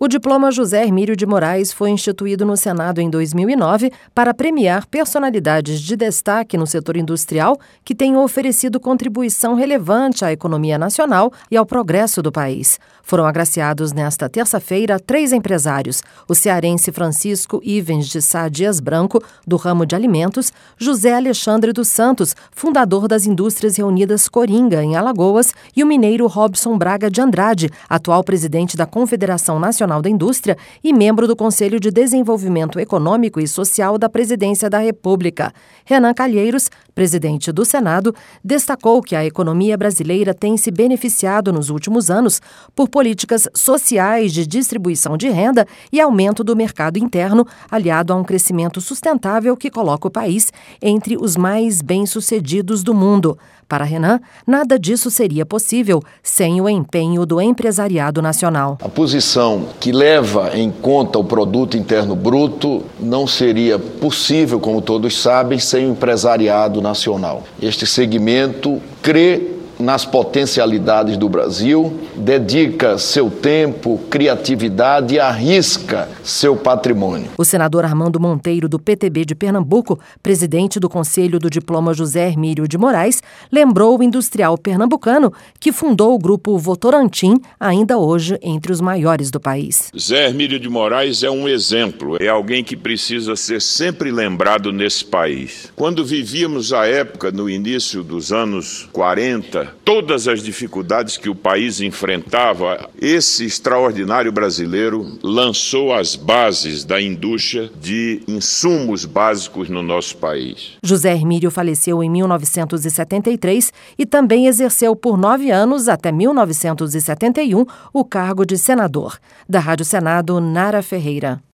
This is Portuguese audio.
O diploma José Hermílio de Moraes foi instituído no Senado em 2009 para premiar personalidades de destaque no setor industrial que tenham oferecido contribuição relevante à economia nacional e ao progresso do país. Foram agraciados nesta terça-feira 3 empresários: o cearense Francisco Ivens de Sá Dias Branco, do ramo de alimentos, José Alexandre dos Santos, fundador das Indústrias Reunidas Coringa, em Alagoas, e o mineiro Robson Braga de Andrade, atual presidente da Confederação Nacional da Indústria e membro do Conselho de Desenvolvimento Econômico e Social da Presidência da República. Renan Calheiros, presidente do Senado, destacou que a economia brasileira tem se beneficiado nos últimos anos por políticas sociais de distribuição de renda e aumento do mercado interno, aliado a um crescimento sustentável que coloca o país entre os mais bem-sucedidos do mundo. Para Renan, nada disso seria possível sem o empenho do empresariado nacional. A posição que leva em conta o produto interno bruto não seria possível, como todos sabem, sem o empresariado nacional. Este segmento crê nas potencialidades do Brasil, dedica seu tempo, criatividade e arrisca seu patrimônio. O senador Armando Monteiro, do PTB de Pernambuco, presidente do Conselho do Diploma José Hermílio de Moraes, lembrou o industrial pernambucano que fundou o grupo Votorantim, ainda hoje entre os maiores do país. José Hermílio de Moraes é um exemplo, é alguém que precisa ser sempre lembrado nesse país. Quando vivíamos a época, no início dos anos 40, todas as dificuldades que o país enfrentava, esse extraordinário brasileiro lançou as bases da indústria de insumos básicos no nosso país. José Hermílio faleceu em 1973 e também exerceu por 9 anos, até 1971, o cargo de senador. Da Rádio Senado, Nara Ferreira.